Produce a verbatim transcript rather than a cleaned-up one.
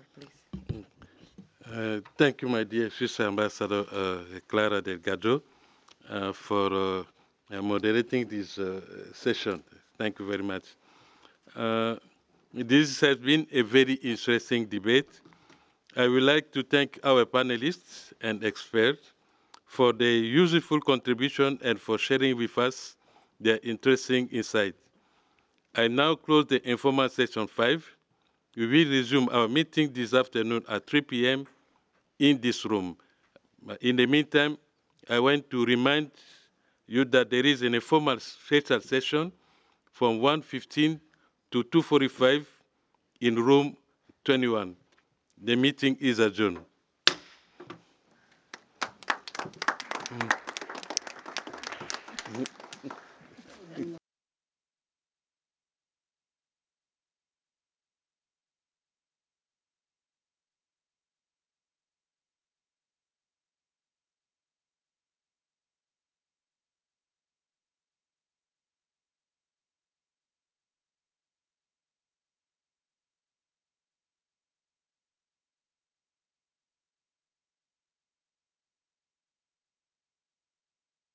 please. Uh, thank you, my dear Swiss Ambassador uh, Clara Delgado, uh, for uh, uh, moderating this uh, session. Thank you very much. Uh, this has been a very interesting debate. I would like to thank our panelists and experts for their useful contribution and for sharing with us their interesting insight. I now close the informal session five. We will resume our meeting this afternoon at three p m in this room. In the meantime, I want to remind you that there is an informal special session from one fifteen to two forty-five in room twenty-one. The meeting is adjourned.